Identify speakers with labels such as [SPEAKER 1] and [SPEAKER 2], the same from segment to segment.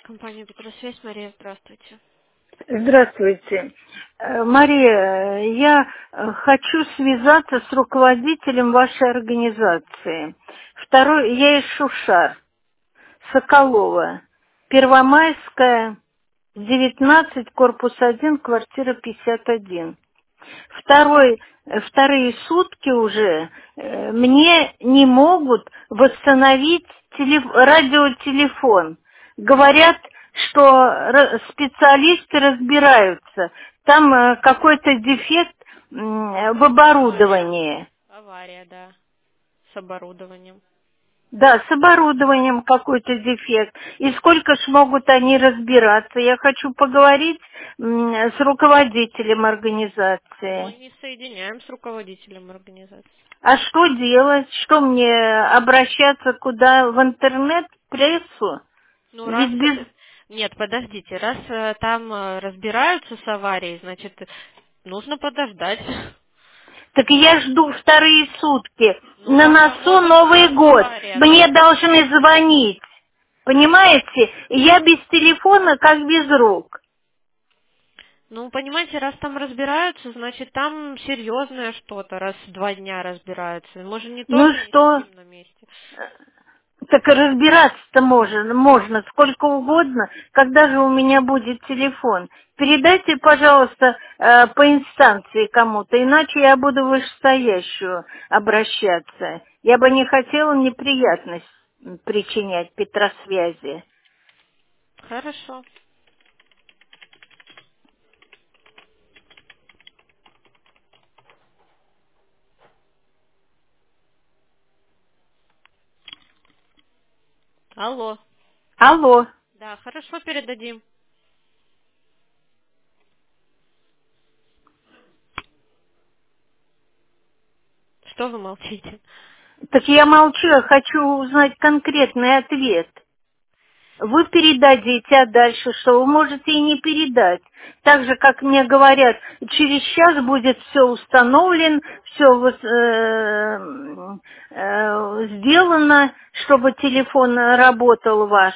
[SPEAKER 1] Компания «Петросвязь», Мария, здравствуйте.
[SPEAKER 2] Здравствуйте. Мария, я хочу связаться с руководителем вашей организации. Я из Шушар, Соколова, Первомайская, 19, корпус 1, квартира 51. Вторые сутки уже мне не могут восстановить радиотелефон. Говорят, что специалисты разбираются. Там какой-то дефект в
[SPEAKER 1] Авария.
[SPEAKER 2] оборудовании.
[SPEAKER 1] Авария, да. С оборудованием.
[SPEAKER 2] Да, с оборудованием какой-то дефект. И сколько ж могут они разбираться? Я хочу поговорить с руководителем организации.
[SPEAKER 1] Мы не соединяем с руководителем организации.
[SPEAKER 2] А что делать? Что мне обращаться куда? В интернет, в прессу?
[SPEAKER 1] Ну, раз...
[SPEAKER 2] Ведь без...
[SPEAKER 1] Нет, подождите. Раз там разбираются с аварией, значит, нужно подождать.
[SPEAKER 2] Так я жду вторые сутки.
[SPEAKER 1] Ну,
[SPEAKER 2] На
[SPEAKER 1] раз, а
[SPEAKER 2] носу
[SPEAKER 1] может, у
[SPEAKER 2] Новый
[SPEAKER 1] вас
[SPEAKER 2] год.
[SPEAKER 1] авария,
[SPEAKER 2] Мне
[SPEAKER 1] значит...
[SPEAKER 2] должны звонить. Понимаете? Я без телефона, как без рук.
[SPEAKER 1] Ну, понимаете, раз там разбираются, значит, там серьезное что-то, раз 2 дня разбираются. Мы же не
[SPEAKER 2] Ну
[SPEAKER 1] тоже не
[SPEAKER 2] что?
[SPEAKER 1] сидим на месте.
[SPEAKER 2] Так и разбираться-то можно сколько угодно. Когда же у меня будет телефон? Передайте, пожалуйста, по инстанции кому-то, иначе я буду в вышестоящую обращаться. Я бы не хотела неприятность причинять Петросвязи.
[SPEAKER 1] Хорошо. Алло.
[SPEAKER 2] Алло.
[SPEAKER 1] Да, хорошо, передадим. Что вы молчите?
[SPEAKER 2] Так я молчу, я хочу узнать конкретный ответ. Вы передадите, а дальше что? Вы можете и не передать. Так же, как мне говорят, через час будет все установлено, все сделано, чтобы телефон работал ваш.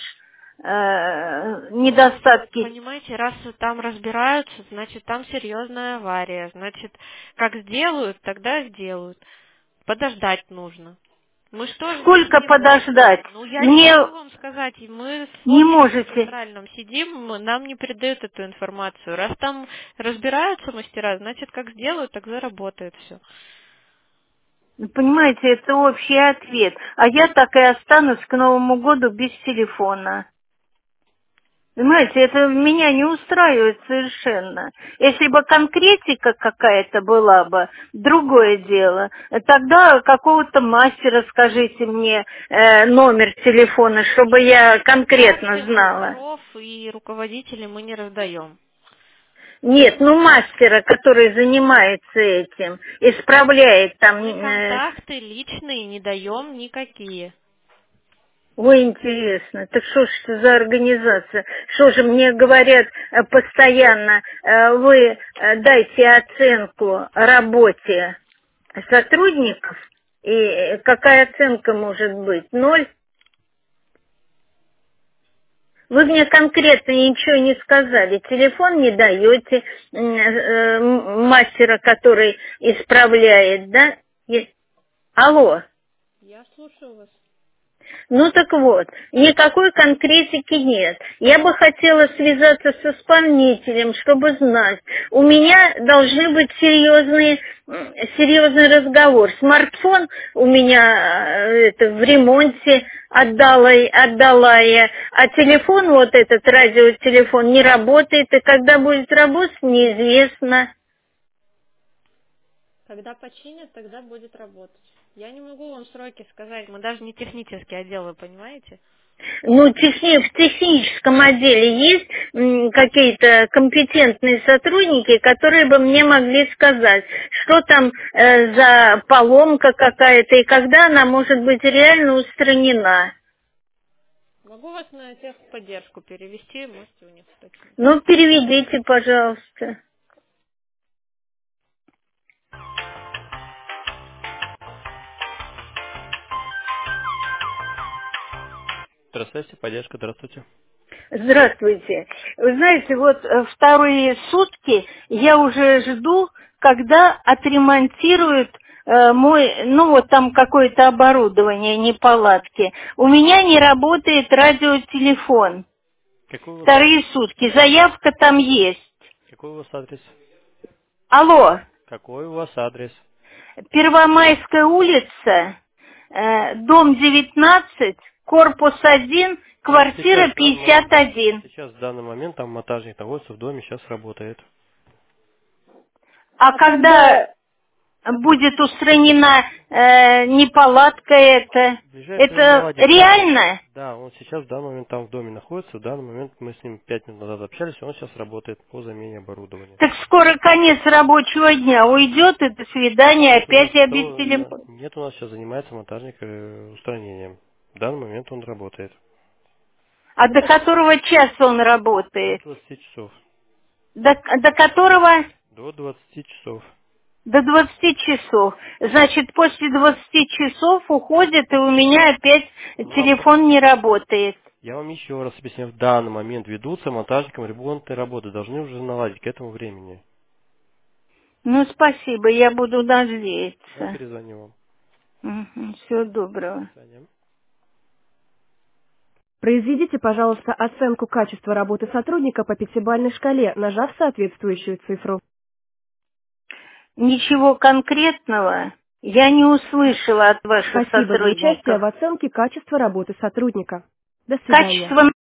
[SPEAKER 1] Ну,
[SPEAKER 2] Недостатки.
[SPEAKER 1] понимаете, раз там разбираются, значит, там серьезная авария. Значит, как сделают, тогда сделают. Подождать нужно. Мы же тоже не
[SPEAKER 2] Сколько
[SPEAKER 1] сидим на...
[SPEAKER 2] подождать?
[SPEAKER 1] Ну, я не
[SPEAKER 2] Мне
[SPEAKER 1] могу вам сказать. И мы в
[SPEAKER 2] не
[SPEAKER 1] офисе
[SPEAKER 2] можете.
[SPEAKER 1] центральном сидим, нам не передают эту информацию. Раз там разбираются мастера, значит, как сделают, так заработает все.
[SPEAKER 2] Понимаете, это общий ответ. А я так и останусь к Новому году без телефона. Понимаете, это меня не устраивает совершенно. Если бы конкретика какая-то была бы, другое дело. Тогда какого-то мастера скажите мне номер телефона, чтобы я конкретно
[SPEAKER 1] Наших
[SPEAKER 2] знала.
[SPEAKER 1] мастеров и руководителей мы не раздаем.
[SPEAKER 2] Нет, ну мастера, который занимается этим, исправляет там.
[SPEAKER 1] Мы контакты личные не даем никакие.
[SPEAKER 2] Ой, интересно, так что ж это за организация? Что же мне говорят постоянно, вы дайте оценку работе сотрудников, и какая оценка может быть? 0? Вы мне конкретно ничего не сказали. Телефон не даете мастера, который исправляет, да? Алло.
[SPEAKER 1] Я слушаю вас.
[SPEAKER 2] Ну так вот, никакой конкретики нет. Я бы хотела связаться с исполнителем, чтобы знать. У меня должны быть серьезный разговор. Смартфон у меня в ремонте отдала я, а телефон, вот этот радиотелефон, не работает, и когда будет работать, неизвестно.
[SPEAKER 1] Когда починят, тогда будет работать. Я не могу вам сроки сказать, мы даже не технический отдел, вы понимаете?
[SPEAKER 2] Ну, в техническом отделе есть какие-то компетентные сотрудники, которые бы мне могли сказать, что там за поломка какая-то и когда она может быть реально устранена.
[SPEAKER 1] Могу вас на техподдержку перевести, можете у них уточнить.
[SPEAKER 2] Ну, переведите, пожалуйста.
[SPEAKER 1] Здравствуйте, поддержка, здравствуйте.
[SPEAKER 2] Здравствуйте. Вы знаете, вот вторые сутки я уже жду, когда отремонтируют ну вот там какое-то оборудование, неполадки. У меня не работает радиотелефон.
[SPEAKER 3] Какой у вас адрес?
[SPEAKER 2] Вторые сутки. Заявка там есть.
[SPEAKER 3] Какой у вас адрес?
[SPEAKER 2] Алло.
[SPEAKER 3] Какой у вас адрес?
[SPEAKER 2] Первомайская улица, дом 19, корпус 1,
[SPEAKER 3] Ну,
[SPEAKER 2] квартира 51.
[SPEAKER 3] сейчас в данный момент там монтажник находится в доме, сейчас работает.
[SPEAKER 2] А когда будет устранена неполадка эта?
[SPEAKER 3] В ближайшее время
[SPEAKER 2] Это
[SPEAKER 3] наладим.
[SPEAKER 2] реально?
[SPEAKER 3] Да, он сейчас в данный момент там в доме находится. В данный момент мы с ним 5 минут назад общались, и он сейчас работает по замене оборудования.
[SPEAKER 2] Так скоро конец рабочего дня уйдет, и до свидания, опять я без телефона.
[SPEAKER 3] Нет, у нас сейчас занимается монтажник устранением. В данный момент он работает.
[SPEAKER 2] А до которого часа он
[SPEAKER 3] До
[SPEAKER 2] работает?
[SPEAKER 3] 20 часов.
[SPEAKER 2] До которого?
[SPEAKER 3] До 20 часов.
[SPEAKER 2] До 20 часов. Значит, после 20 часов уходит, и у меня опять телефон не работает.
[SPEAKER 3] Я вам еще раз объясняю, в данный момент ведутся монтажником ремонтные работы, должны уже наладить к этому времени.
[SPEAKER 2] Ну, спасибо, я буду
[SPEAKER 3] Я
[SPEAKER 2] надеяться.
[SPEAKER 3] перезвоню вам.
[SPEAKER 2] Всего доброго.
[SPEAKER 3] До свидания.
[SPEAKER 4] Произведите, пожалуйста, оценку качества работы сотрудника по пятибалльной шкале, нажав соответствующую цифру.
[SPEAKER 2] Ничего конкретного я не услышала от ваших
[SPEAKER 4] Спасибо за участие
[SPEAKER 2] сотрудников.
[SPEAKER 4] в оценке качества работы сотрудника. До свидания.
[SPEAKER 2] Качество